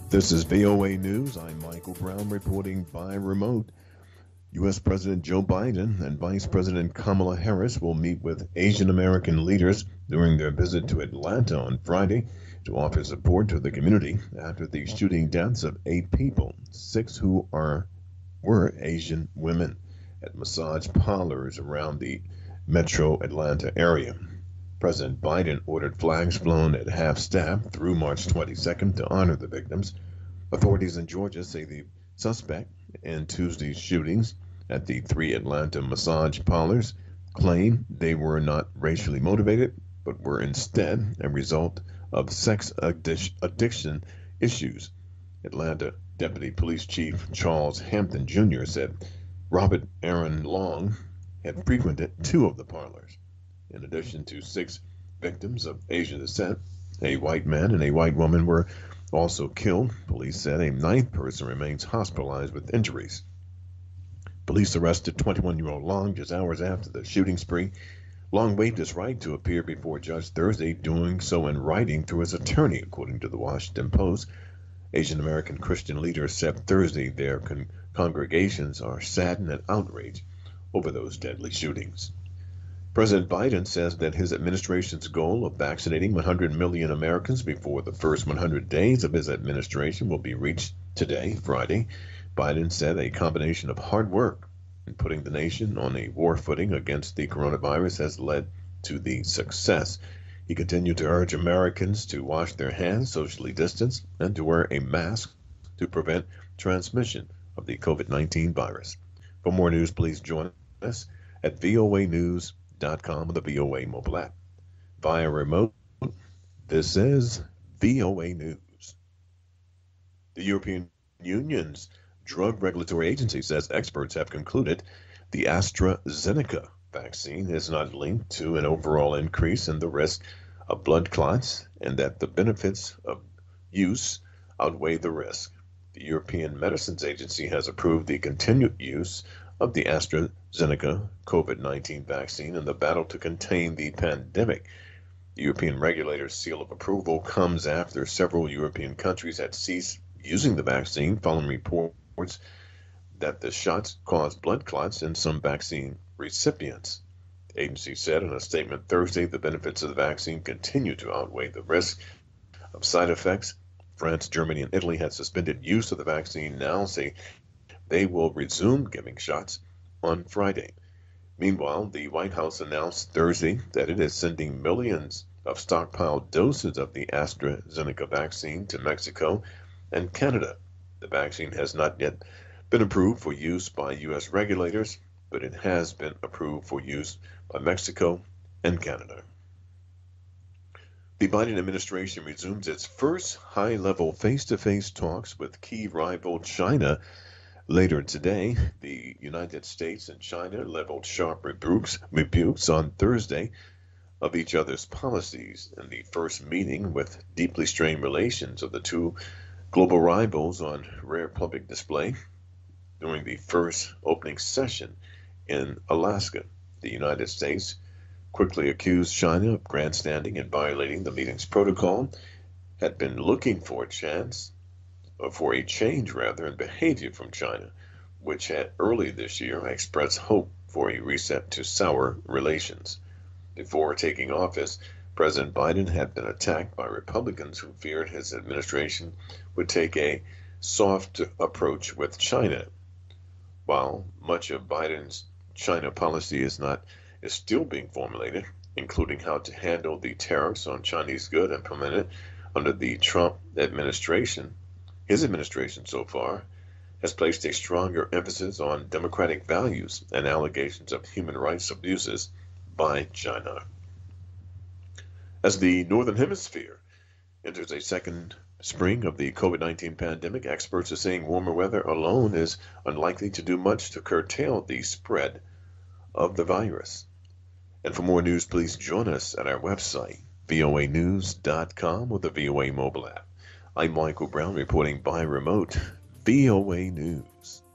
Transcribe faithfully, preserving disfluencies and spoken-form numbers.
This is V O A News. I'm Michael Brown reporting by remote. U S. President Joe Biden and Vice President Kamala Harris will meet with Asian American leaders during their visit to Atlanta on Friday to offer support to the community after the shooting deaths of eight people, six who are were Asian women, at massage parlors around the metro Atlanta area. President Biden ordered flags flown at half-staff through March twenty-second to honor the victims. Authorities in Georgia say the suspect in Tuesday's shootings at the three Atlanta massage parlors claim they were not racially motivated, but were instead a result of sex addic- addiction issues. Atlanta Deputy Police Chief Charles Hampton Junior said Robert Aaron Long had frequented two of the parlors. In addition to six victims of Asian descent, a white man and a white woman were also killed. Police said a ninth person remains hospitalized with injuries. Police arrested twenty-one-year-old Long just hours after the shooting spree. Long waived his right to appear before a judge Thursday, doing so in writing through his attorney, according to the Washington Post. Asian American Christian leaders said Thursday their con- congregations are saddened and outraged over those deadly shootings. President Biden says that his administration's goal of vaccinating one hundred million Americans before the first one hundred days of his administration will be reached today, Friday. Biden said a combination of hard work and putting the nation on a war footing against the coronavirus has led to the success. He continued to urge Americans to wash their hands, socially distance, and to wear a mask to prevent transmission of the COVID nineteen virus. For more news, please join us at V O A News dot com or the V O A mobile app. Via remote, this is V O A News. The European Union's Drug Regulatory Agency says experts have concluded the AstraZeneca vaccine is not linked to an overall increase in the risk of blood clots and that the benefits of use outweigh the risk. The European Medicines Agency has approved the continued use of the AstraZeneca COVID nineteen vaccine in the battle to contain the pandemic. The European regulator's seal of approval comes after several European countries had ceased using the vaccine following reports that the shots caused blood clots in some vaccine recipients. The agency said in a statement Thursday the benefits of the vaccine continue to outweigh the risk of side effects. France, Germany, and Italy had suspended use of the vaccine, now say they will resume giving shots on Friday. Meanwhile, the White House announced Thursday that it is sending millions of stockpiled doses of the AstraZeneca vaccine to Mexico and Canada. The vaccine has not yet been approved for use by U S regulators, but it has been approved for use by Mexico and Canada. The Biden administration resumes its first high-level face-to-face talks with key rival China. Later today, the United States and China leveled sharp rebukes, rebukes on Thursday of each other's policies in the first meeting with deeply strained relations of the two global rivals on rare public display during the first opening session in Alaska. The United States quickly accused China of grandstanding and violating the meeting's protocol, had been looking for a chance for a change rather in behavior from China, which had early this year expressed hope for a reset to sour relations. Before taking office, President Biden had been attacked by Republicans who feared his administration would take a soft approach with China. While much of Biden's China policy is not is still being formulated, including how to handle the tariffs on Chinese goods implemented under the Trump administration, his administration so far has placed a stronger emphasis on democratic values and allegations of human rights abuses by China. As the Northern Hemisphere enters a second spring of the COVID nineteen pandemic, experts are saying warmer weather alone is unlikely to do much to curtail the spread of the virus. And for more news, please join us at our website, V O A News dot com or the V O A mobile app. I'm Michael Brown reporting by remote, V O A News.